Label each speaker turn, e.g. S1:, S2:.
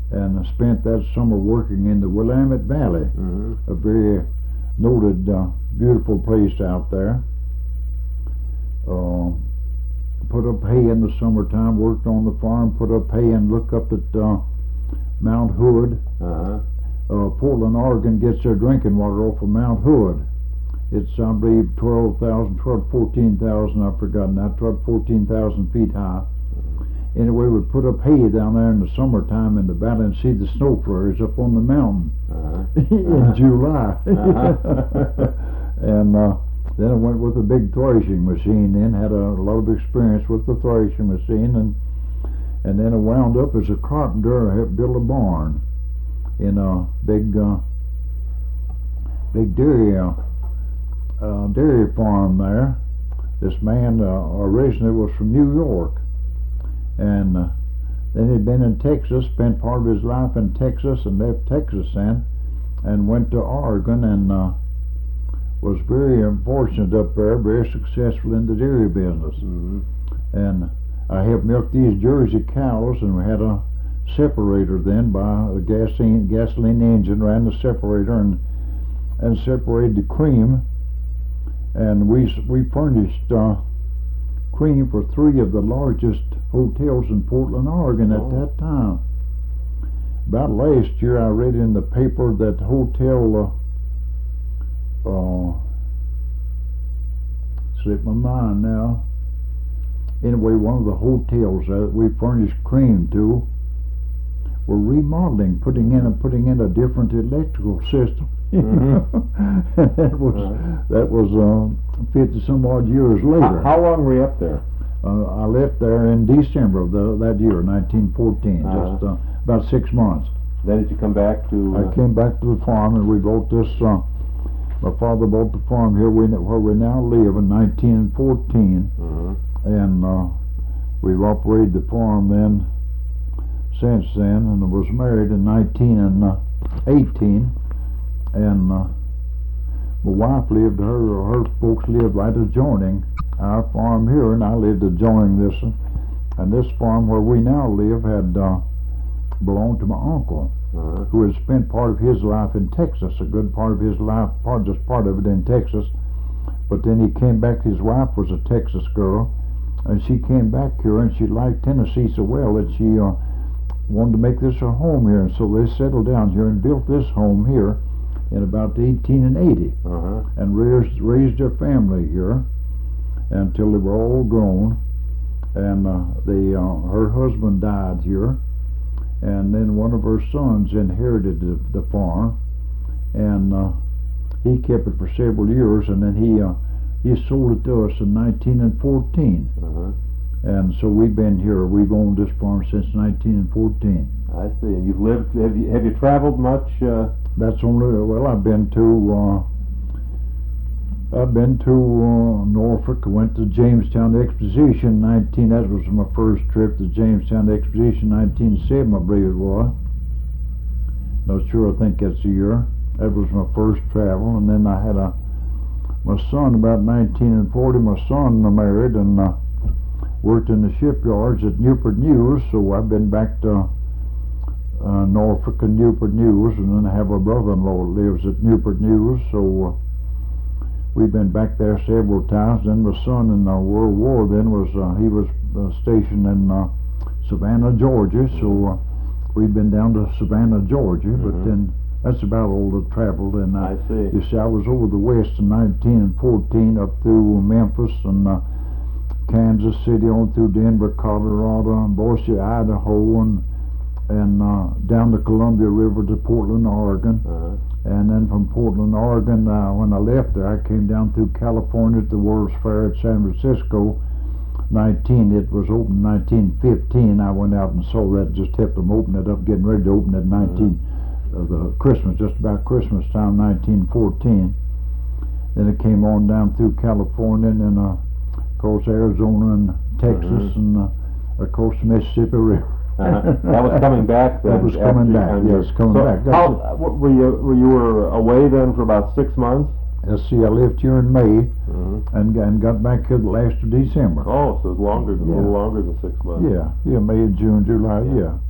S1: and I spent that summer working in the Willamette Valley, a very noted, beautiful place out there. Put up hay in the summertime, worked on the farm, put up hay, and looked up at Mount Hood. Portland, Oregon gets their drinking water off of Mount Hood. It's, I believe, 14,000, I've forgotten now, 14,000 feet high. Anyway, we'd put up hay down there in the summertime in the valley and see the snow flurries up on the mountain in July. And then I went with a big threshing machine, then had a lot of experience with the threshing machine, and then I wound up as a carpenter. I helped build a barn in a big dairy farm there. This man originally was from New York, and then he'd been in Texas, spent part of his life in Texas, and left Texas then, and went to Oregon, and was very fortunate up there, very successful in the dairy business. And I helped milk these Jersey cows, and we had a separator then by a gasoline engine, ran the separator and separated the cream, and we furnished cream for 3 of the largest hotels in Portland, Oregon at that time. About last year I read in the paper that hotel slipped my mind now. Anyway, one of the hotels that we furnished cream to were remodeling, putting in a different electrical system. That was 50 some odd years later.
S2: How long were you up there?
S1: I left there in December of that year, 1914, just about 6 months.
S2: Then did you come back to?
S1: I came back to the farm, and we bought this. My father bought the farm here where we now live in 1914, and we've operated the farm then since then, and I was married in 1918, and my wife lived, her folks lived right adjoining our farm here, and I lived adjoining this one. And this farm where we now live had belonged to my uncle, who had spent part of his life in Texas, a good part of his life, just part of it in Texas. But then he came back, his wife was a Texas girl, and she came back here, and she liked Tennessee so well that she wanted to make this her home here, and so they settled down here and built this home here in about 1880, and raised their family here until they were all grown. And her husband died here, and then one of her sons inherited the farm, and he kept it for several years, and then he sold it to us in 1914. And so we've owned this farm since 1914.
S2: I see. And you've lived, have you traveled much?
S1: That's only, well, I've been to Norfolk. I went to Jamestown Exposition, that was my first trip to Jamestown Exposition, 1907, I believe it was. Not sure, I think that's the year. That was my first travel, and then I had my son about 1940. My son married and worked in the shipyards at Newport News, so I've been back to Norfolk and Newport News, and then I have a brother-in-law that lives at Newport News, so we've been back there several times. Then my son in World War then was stationed in Savannah, Georgia, so we've been down to Savannah, Georgia, but then that's about all the travel. And
S2: I see.
S1: You see, I was over the west in 1914 up through Memphis and Kansas City on through Denver, Colorado, and Boise, Idaho, and down the Columbia River to Portland, Oregon. And then from Portland, Oregon, when I left there, I came down through California to the World's Fair at San Francisco. It was opened in 1915. I went out and saw that, just helped them open it up, getting ready to open it just about Christmas time, 1914. Then it came on down through California, and then of course Arizona and Texas, and of course the Mississippi River.
S2: That was coming back then.
S1: That was coming back. Yes, coming back.
S2: Were you away then for about 6 months?
S1: Let's see, I left here in May and got back here the last of December.
S2: Oh, so it's longer, a little longer than 6 months.
S1: Yeah, May, June, July. Yeah.